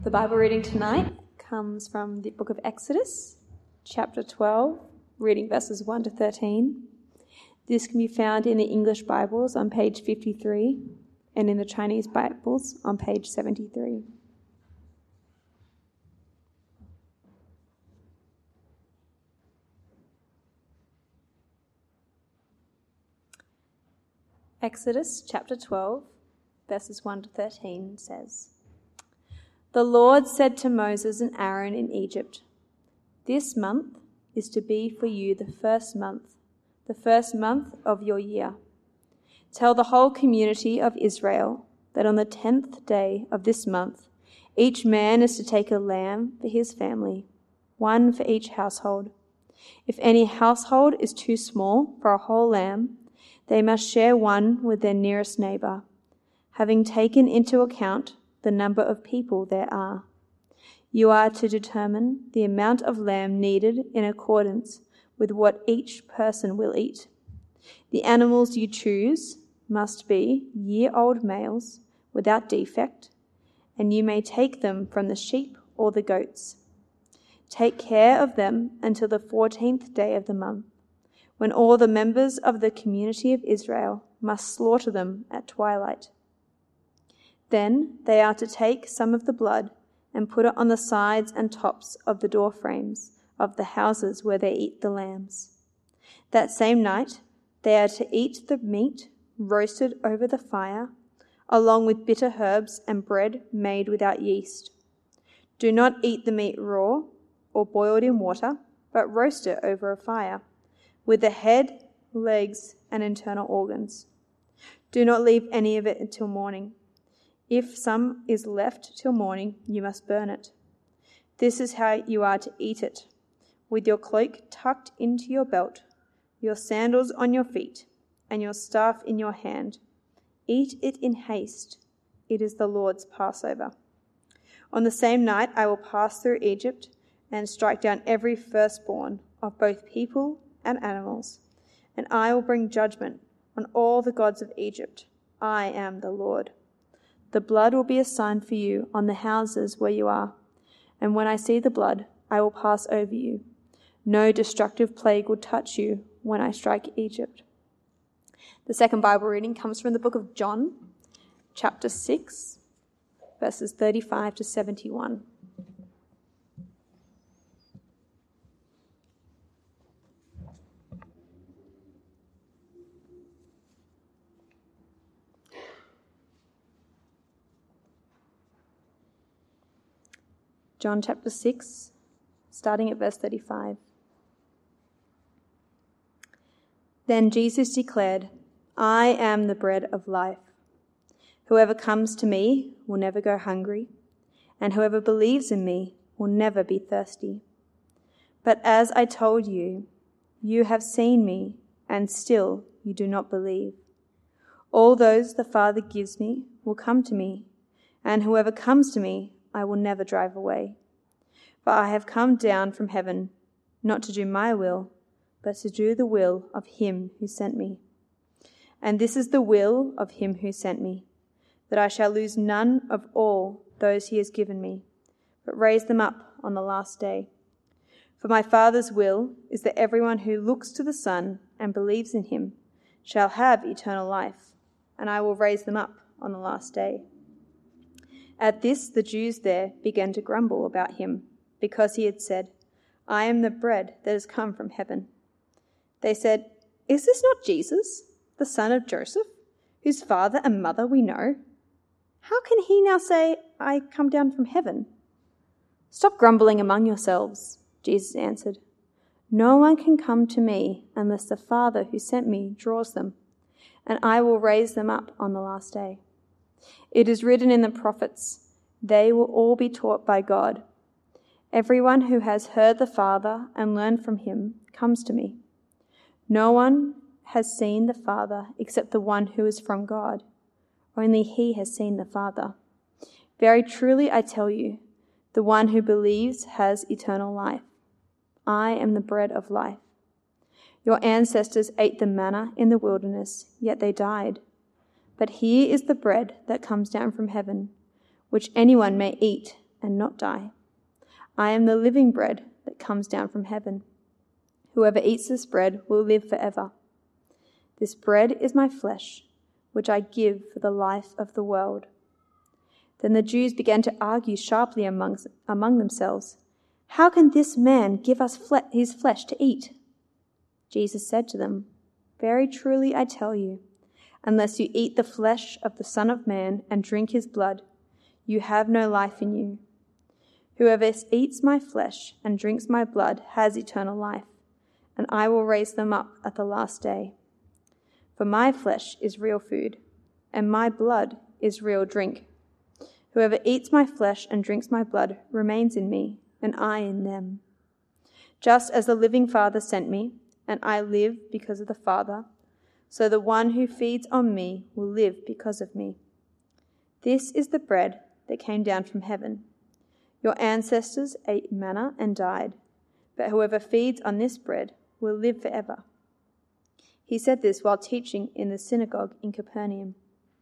The Bible reading tonight comes from the book of Exodus, chapter 12, reading verses 1 to 13. This can be found in the English Bibles on page 53 and in the Chinese Bibles on page 73. Exodus chapter 12, verses 1 to 13 says, "The Lord said to Moses and Aaron in Egypt, 'This month is to be for you the first month of your year. Tell the whole community of Israel that on the 10th day of this month, each man is to take a lamb for his family, one for each household. If any household is too small for a whole lamb, they must share one with their nearest neighbor, having taken into account the number of people there are. You are to determine the amount of lamb needed in accordance with what each person will eat. The animals you choose must be year-old males without defect, and you may take them from the sheep or the goats. Take care of them until the 14th day of the month, when all the members of the community of Israel must slaughter them at twilight. Then they are to take some of the blood and put it on the sides and tops of the door frames of the houses where they eat the lambs. That same night they are to eat the meat roasted over the fire, along with bitter herbs and bread made without yeast. Do not eat the meat raw or boiled in water, but roast it over a fire, with the head, legs, and internal organs. Do not leave any of it until morning. If some is left till morning, you must burn it. This is how you are to eat it, with your cloak tucked into your belt, your sandals on your feet, and your staff in your hand. Eat it in haste. It is the Lord's Passover. On the same night I will pass through Egypt and strike down every firstborn of both people and animals, and I will bring judgment on all the gods of Egypt. I am the Lord. The blood will be a sign for you on the houses where you are, and when I see the blood, I will pass over you. No destructive plague will touch you when I strike Egypt." The second Bible reading comes from the book of John, chapter 6, verses 35 to 71. John chapter 6, starting at verse 35. Then Jesus declared, "I am the bread of life. Whoever comes to me will never go hungry, and whoever believes in me will never be thirsty. But as I told you, you have seen me, and still you do not believe. All those the Father gives me will come to me, and whoever comes to me I will never drive away. For I have come down from heaven, not to do my will, but to do the will of him who sent me. And this is the will of him who sent me, that I shall lose none of all those he has given me, but raise them up on the last day. For my Father's will is that everyone who looks to the Son and believes in him shall have eternal life, and I will raise them up on the last day." At this the Jews there began to grumble about him, because he had said, "I am the bread that has come from heaven." They said, "Is this not Jesus, the son of Joseph, whose father and mother we know? How can he now say, 'I come down from heaven'?" "Stop grumbling among yourselves," Jesus answered. "No one can come to me unless the Father who sent me draws them, and I will raise them up on the last day. It is written in the prophets, 'They will all be taught by God.' Everyone who has heard the Father and learned from him comes to me. No one has seen the Father except the one who is from God. Only he has seen the Father. Very truly I tell you, the one who believes has eternal life. I am the bread of life. Your ancestors ate the manna in the wilderness, yet they died. But here is the bread that comes down from heaven, which anyone may eat and not die. I am the living bread that comes down from heaven. Whoever eats this bread will live forever. This bread is my flesh, which I give for the life of the world." Then the Jews began to argue sharply among themselves, "How can this man give us his flesh to eat?" Jesus said to them, "Very truly I tell you, unless you eat the flesh of the Son of Man and drink his blood, you have no life in you. Whoever eats my flesh and drinks my blood has eternal life, and I will raise them up at the last day. For my flesh is real food, and my blood is real drink. Whoever eats my flesh and drinks my blood remains in me, and I in them. Just as the living Father sent me, and I live because of the Father, so the one who feeds on me will live because of me. This is the bread that came down from heaven. Your ancestors ate manna and died, but whoever feeds on this bread will live forever." He said this while teaching in the synagogue in Capernaum.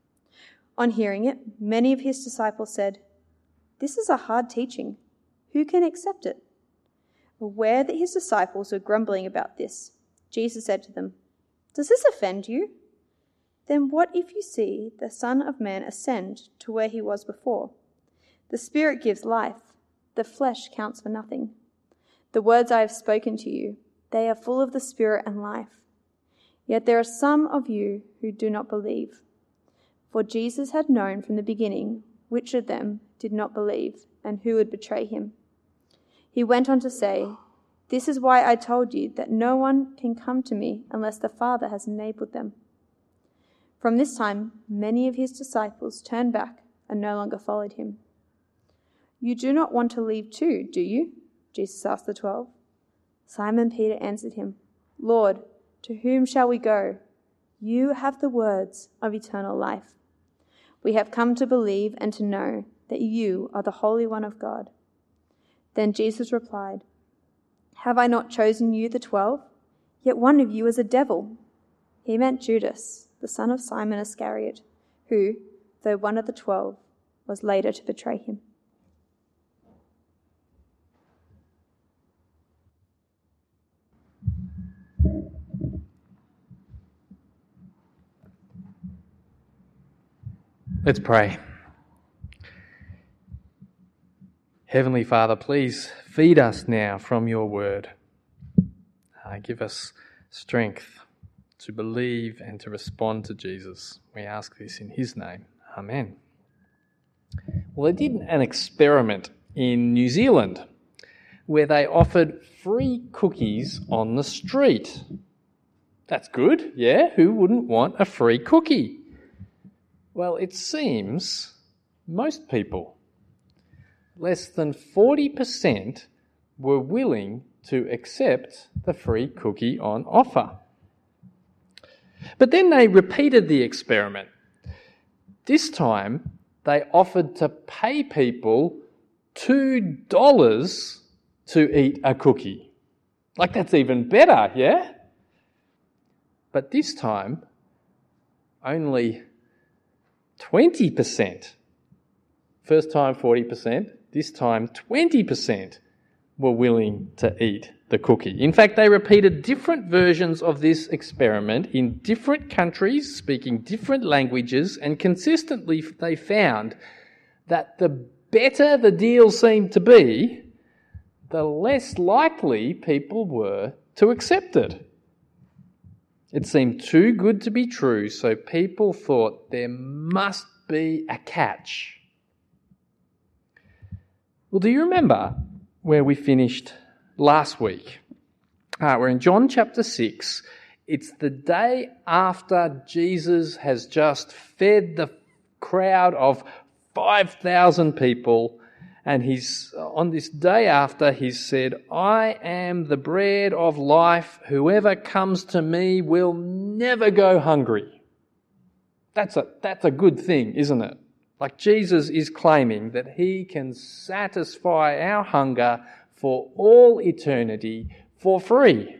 On hearing it, many of his disciples said, "This is a hard teaching. Who can accept it?" Aware that his disciples were grumbling about this, Jesus said to them, "Does this offend you? Then what if you see the Son of Man ascend to where he was before? The Spirit gives life, the flesh counts for nothing. The words I have spoken to you, they are full of the Spirit and life. Yet there are some of you who do not believe." For Jesus had known from the beginning which of them did not believe and who would betray him. He went on to say, "This is why I told you that no one can come to me unless the Father has enabled them." From this time, many of his disciples turned back and no longer followed him. "You do not want to leave too, do you?" Jesus asked the 12. Simon Peter answered him, "Lord, to whom shall we go? You have the words of eternal life. We have come to believe and to know that you are the Holy One of God." Then Jesus replied, "Have I not chosen you, the 12? Yet one of you is a devil." He meant Judas, the son of Simon Iscariot, who, though one of the 12, was later to betray him. Let's pray. Heavenly Father, please feed us now from your word. Give us strength to believe and to respond to Jesus. We ask this in his name. Amen. Well, they did an experiment in New Zealand where they offered free cookies on the street. That's good, yeah? Who wouldn't want a free cookie? Well, it seems most people, less than 40%, were willing to accept the free cookie on offer. But then they repeated the experiment. This time, they offered to pay people $2 to eat a cookie. Like, that's even better, yeah? But this time, only 20%. First time 40%, this time 20% were willing to eat the cookie. In fact, they repeated different versions of this experiment in different countries, speaking different languages, and consistently they found that the better the deal seemed to be, the less likely people were to accept it. It seemed too good to be true, so people thought there must be a catch. Well, do you remember where we finished last week? We're in John chapter 6. It's the day after Jesus has just fed the crowd of 5,000 people, and he's on this day after he's said, "I am the bread of life. Whoever comes to me will never go hungry." That's a good thing, isn't it? Like, Jesus is claiming that he can satisfy our hunger for all eternity for free.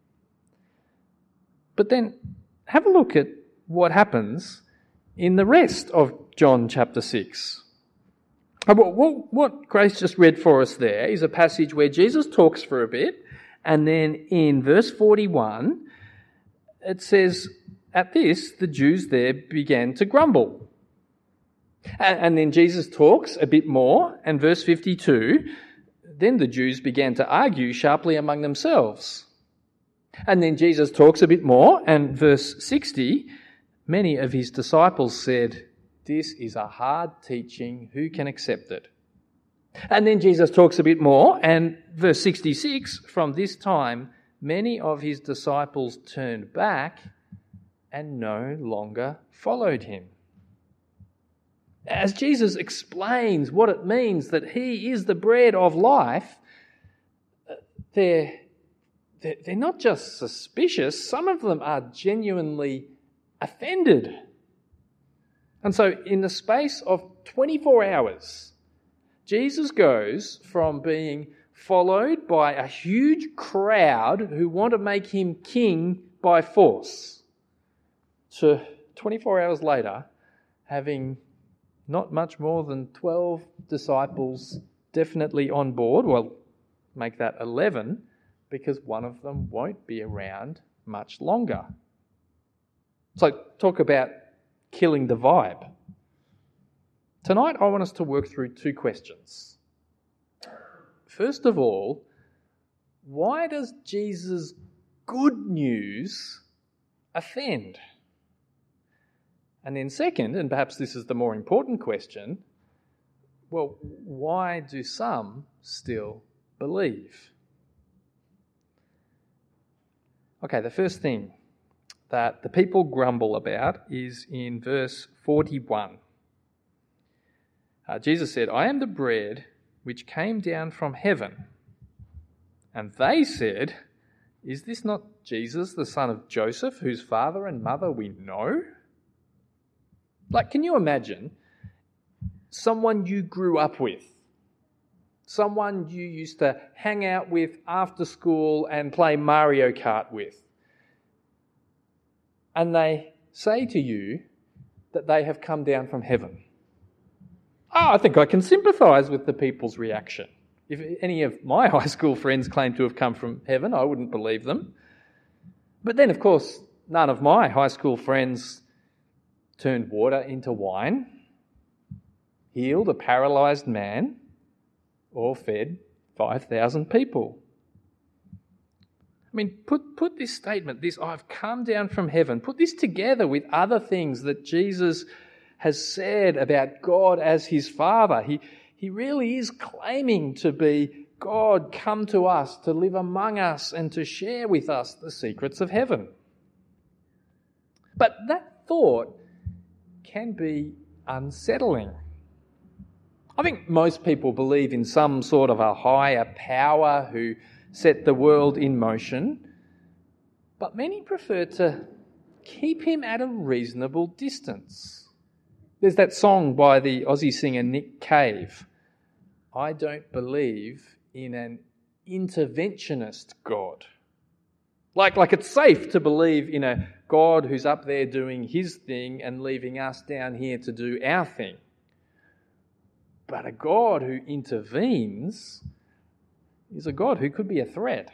But then have a look at what happens in the rest of John chapter 6. What Grace just read for us there is a passage where Jesus talks for a bit, and then in verse 41, it says, at this, the Jews there began to grumble. And then Jesus talks a bit more, and verse 52, then the Jews began to argue sharply among themselves. And then Jesus talks a bit more, and verse 60, many of his disciples said, this is a hard teaching, who can accept it? And then Jesus talks a bit more, and verse 66, from this time, many of his disciples turned back and no longer followed him. As Jesus explains what it means that he is the bread of life, they're not just suspicious, some of them are genuinely offended. And so in the space of 24 hours, Jesus goes from being followed by a huge crowd who want to make him king by force to 24 hours later having not much more than 12 disciples definitely on board. Well, make that 11 because one of them won't be around much longer. So talk about killing the vibe. Tonight I want us to work through two questions. First of all, why does Jesus' good news offend? And then second, and perhaps this is the more important question, well, why do some still believe? Okay, the first thing that the people grumble about is in verse 41. Jesus said, I am the bread which came down from heaven. And they said, is this not Jesus, the son of Joseph, whose father and mother we know? Like, can you imagine someone you grew up with, someone you used to hang out with after school and play Mario Kart with, and they say to you that they have come down from heaven? Oh, I think I can sympathise with the people's reaction. If any of my high school friends claim to have come from heaven, I wouldn't believe them. But then, of course, none of my high school friends turned water into wine, healed a paralysed man, or fed 5,000 people. I mean, put this statement, this I've come down from heaven, put this together with other things that Jesus has said about God as his Father. He really is claiming to be God come to us, to live among us and to share with us the secrets of heaven. But that thought can be unsettling. I think most people believe in some sort of a higher power who set the world in motion, but many prefer to keep him at a reasonable distance. There's that song by the Aussie singer Nick Cave, I don't believe in an interventionist God. Like it's safe to believe in a God who's up there doing his thing and leaving us down here to do our thing. But a God who intervenes is a God who could be a threat.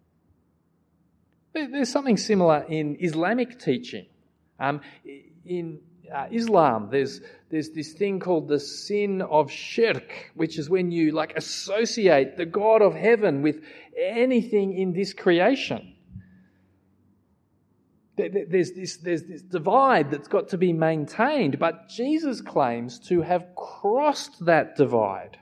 There's something similar in Islamic teaching. In Islam, there's this thing called the sin of shirk, which is when you associate the God of heaven with anything in this creation. There's this divide that's got to be maintained, but Jesus claims to have crossed that divide.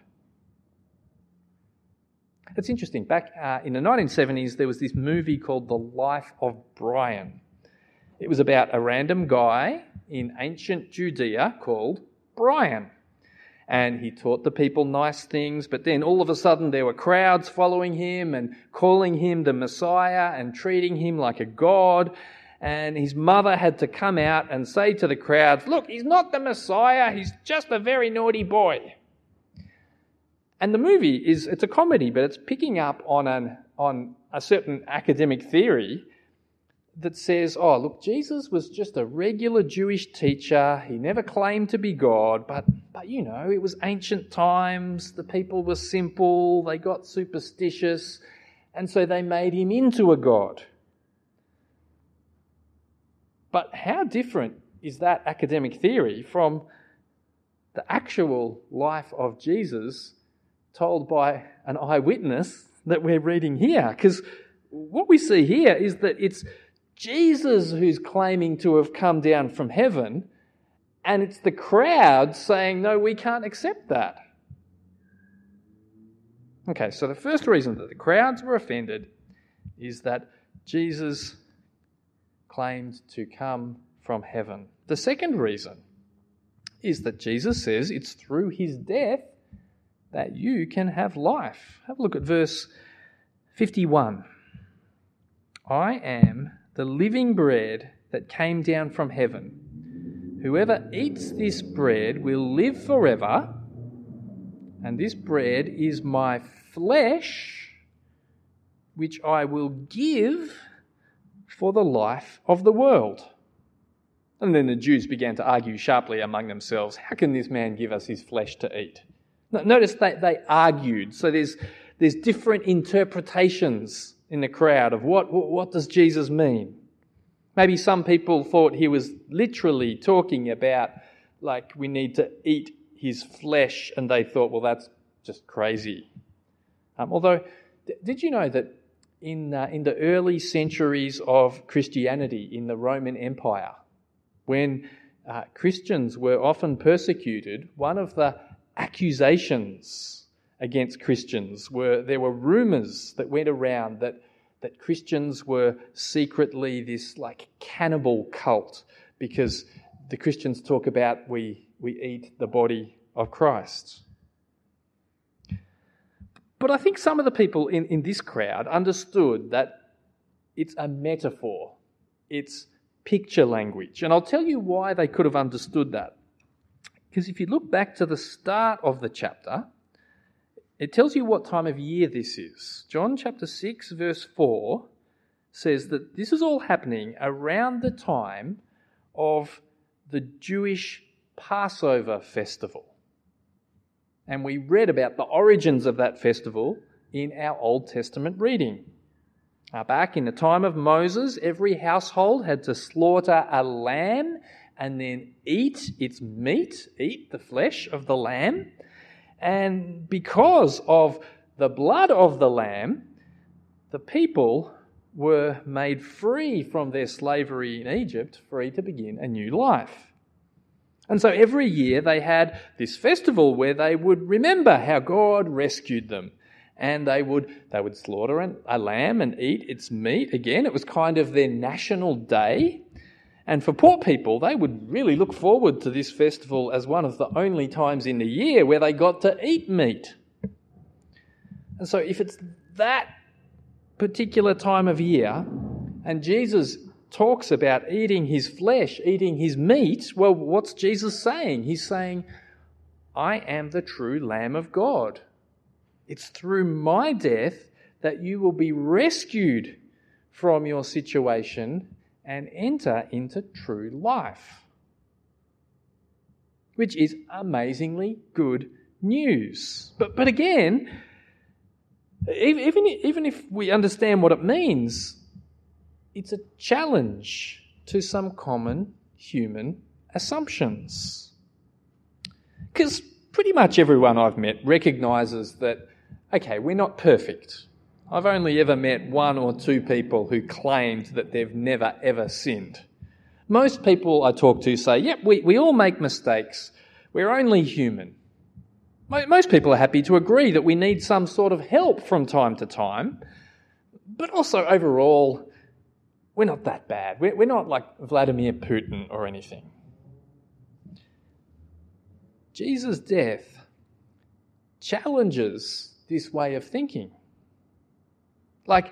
It's interesting. Back in the 1970s, there was this movie called The Life of Brian. It was about a random guy in ancient Judea called Brian. And he taught the people nice things, but then all of a sudden there were crowds following him and calling him the Messiah and treating him like a god. And his mother had to come out and say to the crowds, look, he's not the Messiah, he's just a very naughty boy. And the movie it's a comedy, but it's picking up on a certain academic theory that says, oh, look, Jesus was just a regular Jewish teacher. He never claimed to be God, but it was ancient times. The people were simple. They got superstitious, and so they made him into a god. But how different is that academic theory from the actual life of Jesus told by an eyewitness that we're reading here? Because what we see here is that it's Jesus who's claiming to have come down from heaven, and it's the crowd saying, no, we can't accept that. Okay, so the first reason that the crowds were offended is that Jesus claimed to come from heaven. The second reason is that Jesus says it's through his death that you can have life. Have a look at verse 51. I am the living bread that came down from heaven. Whoever eats this bread will live forever, and this bread is my flesh, which I will give for the life of the world. And then the Jews began to argue sharply among themselves, how can this man give us his flesh to eat? Notice they argued. So there's different interpretations in the crowd of what does Jesus mean. Maybe some people thought he was literally talking about, like, we need to eat his flesh, and they thought, well, that's just crazy. Although, did you know that in the early centuries of Christianity in the Roman Empire, when Christians were often persecuted, one of the accusations against Christians there were rumours that went around that Christians were secretly this like cannibal cult, because the Christians talk about we eat the body of Christ. But I think some of the people in this crowd understood that it's a metaphor. It's picture language. And I'll tell you why they could have understood that. Because if you look back to the start of the chapter, it tells you what time of year this is. John chapter 6 verse 4 says that this is all happening around the time of the Jewish Passover festival. And we read about the origins of that festival in our Old Testament reading. Back in the time of Moses, every household had to slaughter a lamb and then eat its meat, eat the flesh of the lamb. And because of the blood of the lamb, the people were made free from their slavery in Egypt, free to begin a new life. And so every year they had this festival where they would remember how God rescued them. And they would slaughter a lamb and eat its meat. Again, it was kind of their national day. And for poor people, they would really look forward to this festival as one of the only times in the year where they got to eat meat. And so if it's that particular time of year, and Jesus talks about eating his flesh, eating his meat, well, what's Jesus saying? He's saying, I am the true Lamb of God. It's through my death that you will be rescued from your situation and enter into true life, which is amazingly good news. But again, even if we understand what it means, it's a challenge to some common human assumptions. Because pretty much everyone I've met recognises that, okay, we're not perfect. I've only ever met one or two people who claimed that they've never ever sinned. Most people I talk to say, yep, we all make mistakes. We're only human. Most people are happy to agree that we need some sort of help from time to time, but also overall, we're not that bad. We're not like Vladimir Putin or anything. Jesus' death challenges this way of thinking. Like,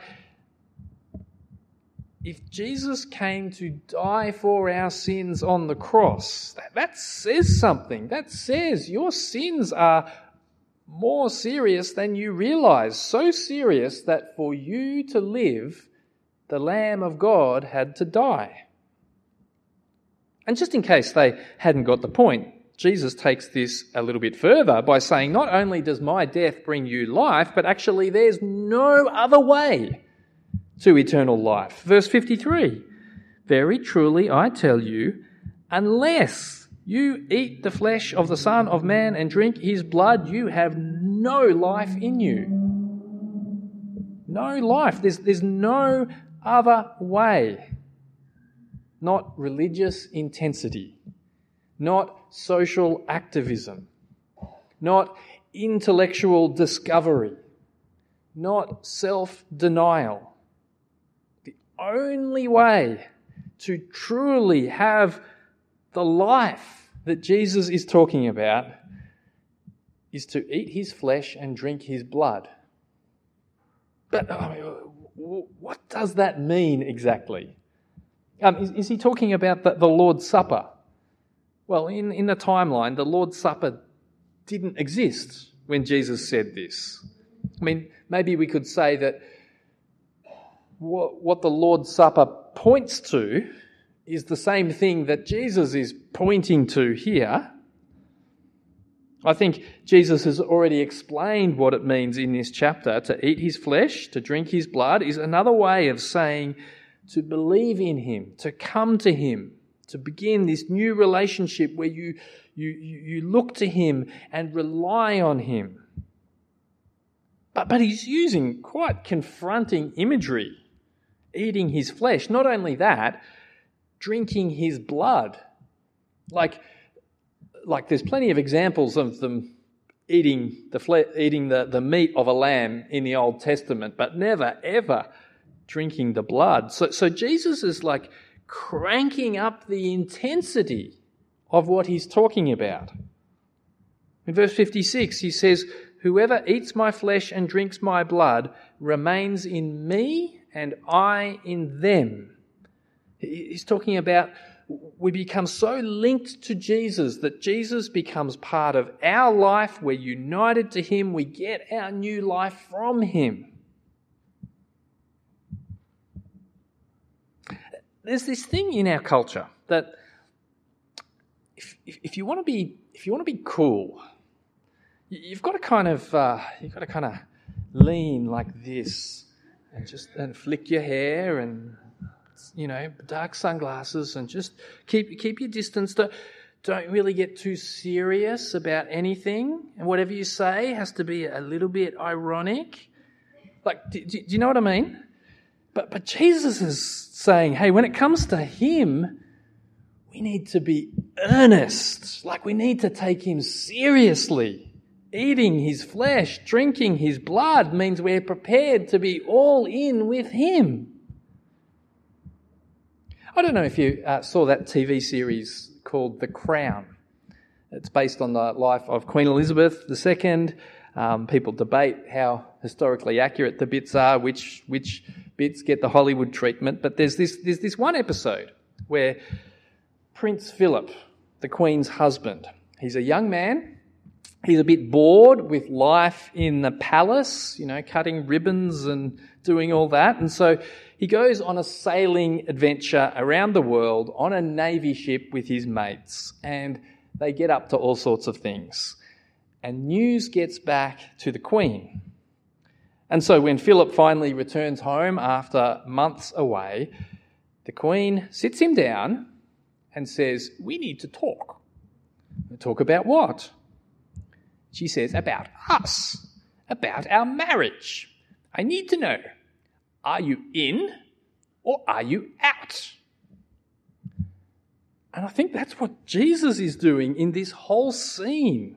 if Jesus came to die for our sins on the cross, that says something. That says your sins are more serious than you realise. So serious that for you to live, the Lamb of God had to die. And just in case they hadn't got the point, Jesus takes this a little bit further by saying, not only does my death bring you life, but actually there's no other way to eternal life. Verse 53, very truly I tell you, unless you eat the flesh of the Son of Man and drink his blood, you have no life in you. No life. There's no other way. Not religious intensity, not social activism, not intellectual discovery, not self-denial. The only way to truly have the life that Jesus is talking about is to eat his flesh and drink his blood. But what does that mean exactly? Is he talking about the Lord's Supper? Well, in the timeline, the Lord's Supper didn't exist when Jesus said this. I mean, maybe we could say that what the Lord's Supper points to is the same thing that Jesus is pointing to here. I think Jesus has already explained what it means in this chapter. To eat his flesh, to drink his blood, is another way of saying to believe in him, to come to him, to begin this new relationship where you look to him and rely on him. But he's using quite confronting imagery. Eating his flesh. Not only that, drinking his blood. Like there's plenty of examples of them eating the meat of a lamb in the Old Testament, but never ever drinking the blood. So Jesus is like cranking up the intensity of what he's talking about. In verse 56, he says, whoever eats my flesh and drinks my blood remains in me and I in them. He's talking about we become so linked to Jesus that Jesus becomes part of our life. We're united to him. We get our new life from him. There's this thing in our culture that if you want to be cool, you've got to kind of lean like this and flick your hair and dark sunglasses and just keep your distance. Don't really get too serious about anything, and whatever you say has to be a little bit ironic. Like, do you know what I mean? But Jesus is saying, hey, when it comes to him, we need to be earnest. Like, we need to take him seriously. Eating his flesh, drinking his blood means we're prepared to be all in with him. I don't know if you saw that TV series called The Crown. It's based on the life of Queen Elizabeth II. People debate how historically accurate the bits are, which bits get the Hollywood treatment. But there's this one episode where Prince Philip, the Queen's husband, he's a young man. He's a bit bored with life in the palace, cutting ribbons and doing all that. And so he goes on a sailing adventure around the world on a navy ship with his mates. And they get up to all sorts of things. And news gets back to the Queen. And so when Philip finally returns home after months away, the Queen sits him down and says, we need to talk. Talk about what? She says, about us, about our marriage. I need to know, are you in or are you out? And I think that's what Jesus is doing in this whole scene.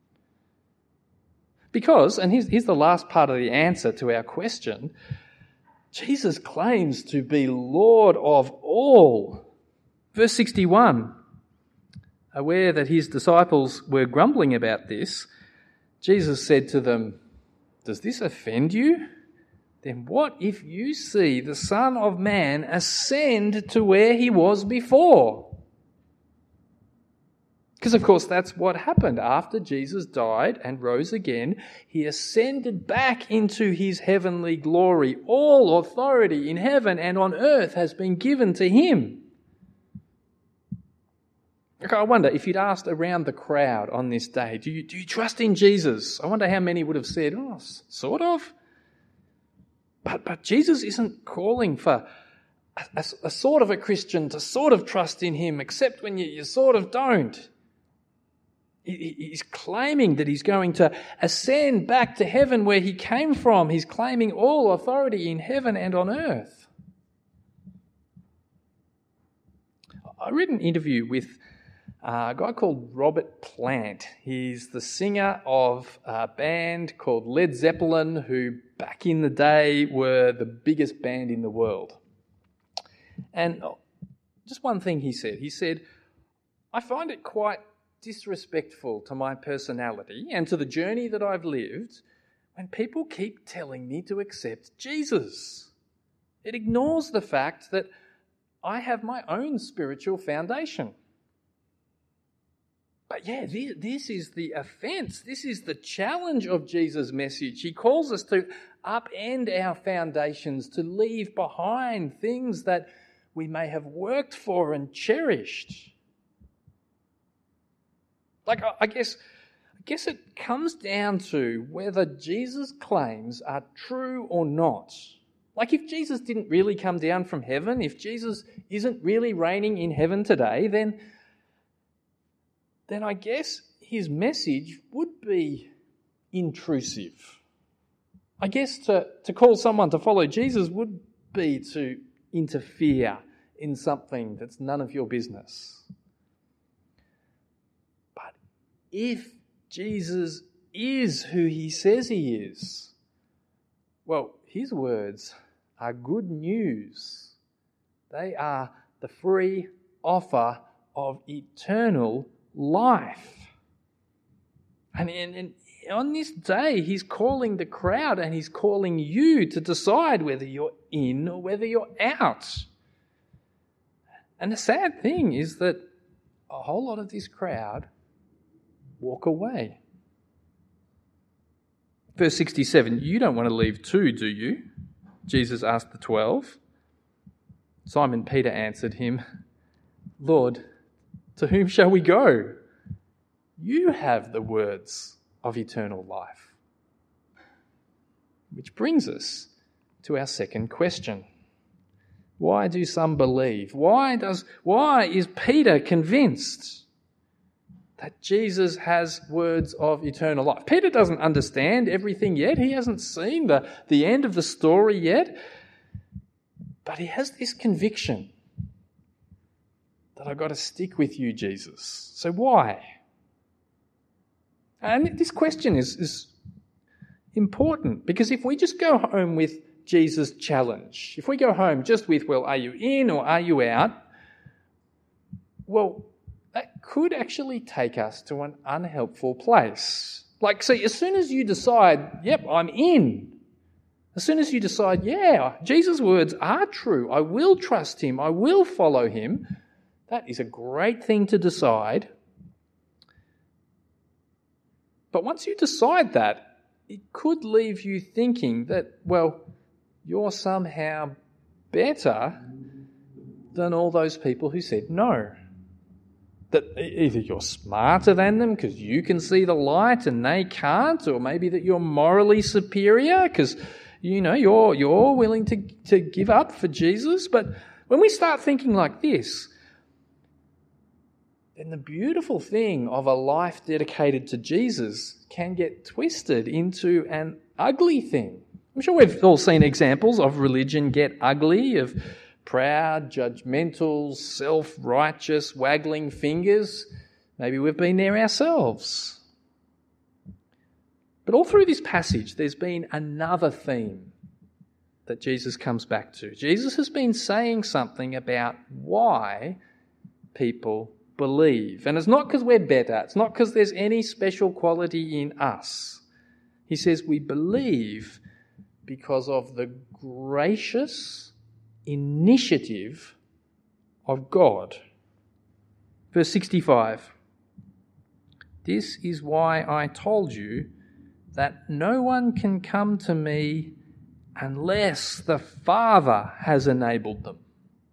Because, and here's the last part of the answer to our question, Jesus claims to be Lord of all. Verse 61, aware that his disciples were grumbling about this, Jesus said to them, does this offend you? Then what if you see the Son of Man ascend to where he was before? Because, of course, that's what happened. After Jesus died and rose again, he ascended back into his heavenly glory. All authority in heaven and on earth has been given to him. I wonder if you'd asked around the crowd on this day, do you trust in Jesus? I wonder how many would have said, oh, sort of. But Jesus isn't calling for a sort of a Christian to sort of trust in him, except when you sort of don't. He's claiming that he's going to ascend back to heaven where he came from. He's claiming all authority in heaven and on earth. I read an interview with a guy called Robert Plant. He's the singer of a band called Led Zeppelin, who back in the day were the biggest band in the world. And just one thing he said, I find it quite disrespectful to my personality and to the journey that I've lived when people keep telling me to accept Jesus. It ignores the fact that I have my own spiritual foundation. But yeah, this is the offence. This is the challenge of Jesus' message. He calls us to upend our foundations, to leave behind things that we may have worked for and cherished. I guess it comes down to whether Jesus' claims are true or not. Like if Jesus didn't really come down from heaven, if Jesus isn't really reigning in heaven today, then I guess his message would be intrusive. I guess to call someone to follow Jesus would be to interfere in something that's none of your business. But if Jesus is who he says he is, well, his words are good news. They are the free offer of eternal life. And on this day, he's calling the crowd and he's calling you to decide whether you're in or whether you're out. And the sad thing is that a whole lot of this crowd walk away. Verse 67, you don't want to leave too, do you? Jesus asked the 12. Simon Peter answered him, Lord, to whom shall we go? You have the words of eternal life. Which brings us to our second question. Why do some believe? Why is Peter convinced that Jesus has words of eternal life? Peter doesn't understand everything yet. He hasn't seen the end of the story yet. But he has this conviction that I've got to stick with you, Jesus. So why? And this question is important because if we just go home with Jesus' challenge, if we go home just with, well, are you in or are you out? Well, that could actually take us to an unhelpful place. See, as soon as you decide, yep, I'm in, as soon as you decide, yeah, Jesus' words are true, I will trust him, I will follow him, that is a great thing to decide. But once you decide that, it could leave you thinking that, well, you're somehow better than all those people who said no. That either you're smarter than them because you can see the light and they can't, or maybe that you're morally superior because, you're willing to give up for Jesus. But when we start thinking like this, then the beautiful thing of a life dedicated to Jesus can get twisted into an ugly thing. I'm sure we've all seen examples of religion get ugly, of proud, judgmental, self-righteous, waggling fingers. Maybe we've been there ourselves. But all through this passage, there's been another theme that Jesus comes back to. Jesus has been saying something about why people believe. And it's not because we're better. It's not because there's any special quality in us. He says we believe because of the gracious initiative of God. Verse 65, This is why I told you that no one can come to me unless the Father has enabled them.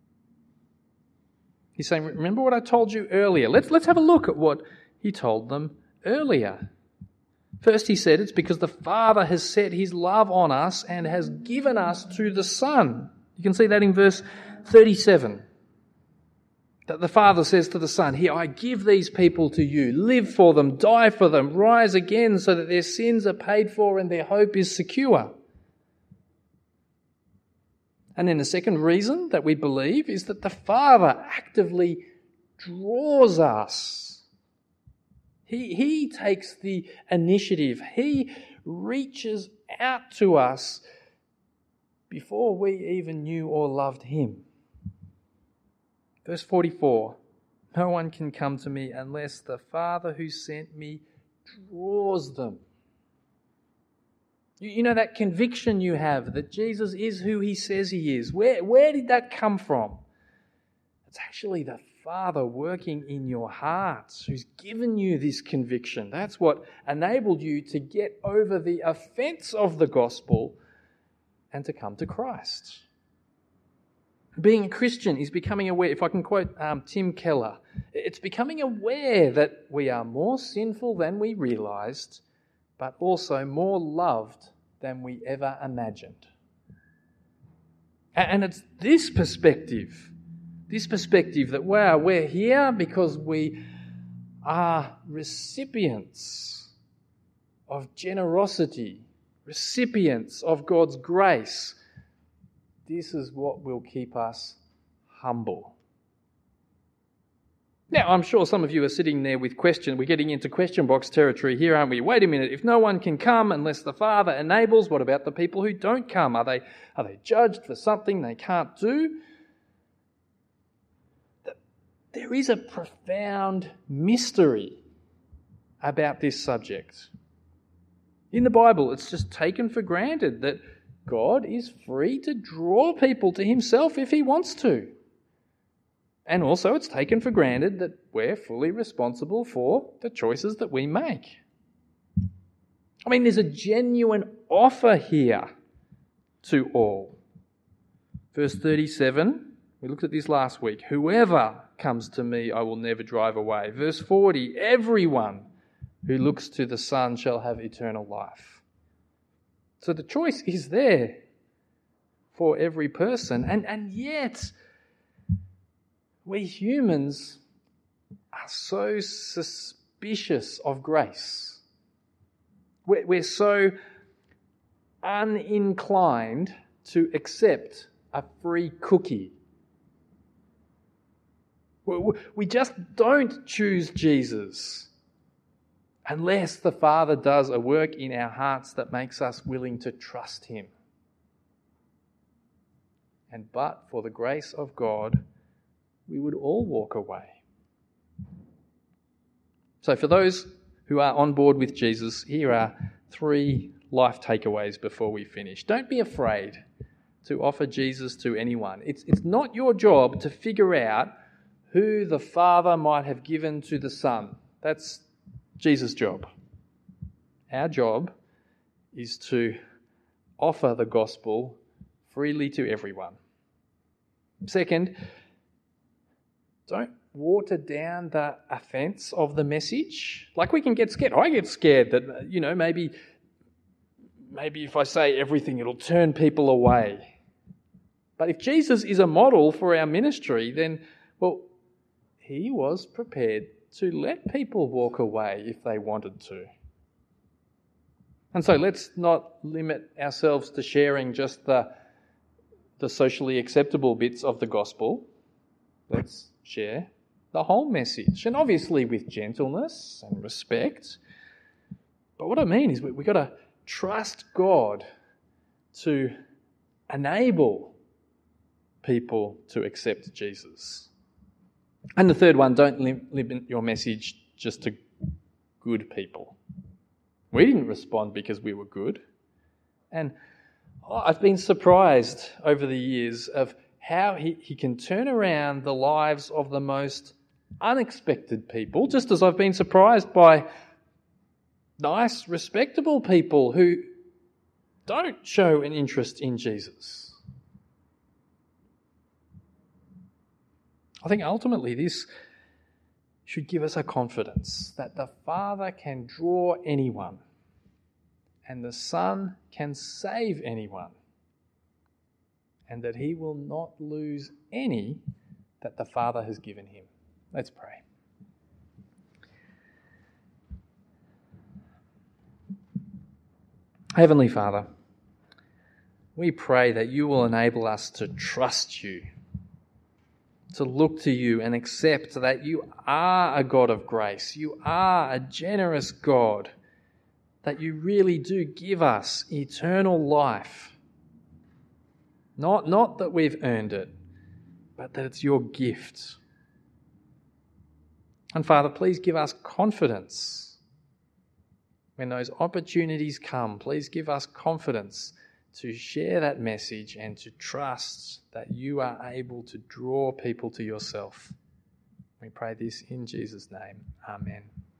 He's saying, remember what I told you earlier. Let's have a look at what he told them earlier. First he said it's because the Father has set his love on us and has given us to the Son. You can see that in verse 37. That the Father says to the Son, here, I give these people to you. Live for them, die for them, rise again so that their sins are paid for and their hope is secure. And then the second reason that we believe is that the Father actively draws us. He takes the initiative. He reaches out to us before we even knew or loved him. Verse 44, no one can come to me unless the Father who sent me draws them. You know that conviction you have that Jesus is who he says he is. Where did that come from? It's actually the Father working in your hearts who's given you this conviction. That's what enabled you to get over the offense of the gospel and to come to Christ. Being a Christian is becoming aware, if I can quote Tim Keller, it's becoming aware that we are more sinful than we realised, but also more loved than we ever imagined. And it's this perspective that, wow, we're here because we are recipients of generosity, recipients of God's grace. This is what will keep us humble. Now, I'm sure some of you are sitting there with questions. We're getting into question box territory here, aren't we? Wait a minute, if no one can come unless the Father enables, what about the people who don't come? Are they judged for something they can't do? There is a profound mystery about this subject. In the Bible, it's just taken for granted that God is free to draw people to himself if he wants to. And also it's taken for granted that we're fully responsible for the choices that we make. I mean, there's a genuine offer here to all. Verse 37, we looked at this last week. Whoever comes to me, I will never drive away. Verse 40, everyone who looks to the Son shall have eternal life. So the choice is there for every person. And yet, we humans are so suspicious of grace. We're so uninclined to accept a free cookie. We just don't choose Jesus unless the Father does a work in our hearts that makes us willing to trust him. And but for the grace of God, we would all walk away. So for those who are on board with Jesus, here are 3 life takeaways before we finish. Don't be afraid to offer Jesus to anyone. It's not your job to figure out who the Father might have given to the Son. That's Jesus' job. Our job is to offer the gospel freely to everyone. Second, don't water down the offense of the message. Like, we can get scared. I get scared that, maybe if I say everything, it'll turn people away. But if Jesus is a model for our ministry, then, well, he was prepared to let people walk away if they wanted to. And so let's not limit ourselves to sharing just the socially acceptable bits of the gospel. Let's share the whole message, and obviously with gentleness and respect. But what I mean is we've got to trust God to enable people to accept Jesus. And the third one, don't limit your message just to good people. We didn't respond because we were good. And I've been surprised over the years of how he can turn around the lives of the most unexpected people, just as I've been surprised by nice, respectable people who don't show an interest in Jesus. I think ultimately this should give us a confidence that the Father can draw anyone and the Son can save anyone, and that he will not lose any that the Father has given him. Let's pray. Heavenly Father, we pray that you will enable us to trust you, to look to you and accept that you are a God of grace, you are a generous God, that you really do give us eternal life. Not that we've earned it, but that it's your gift. And Father, please give us confidence when those opportunities come. Please give us confidence to share that message and to trust that you are able to draw people to yourself. We pray this in Jesus' name. Amen.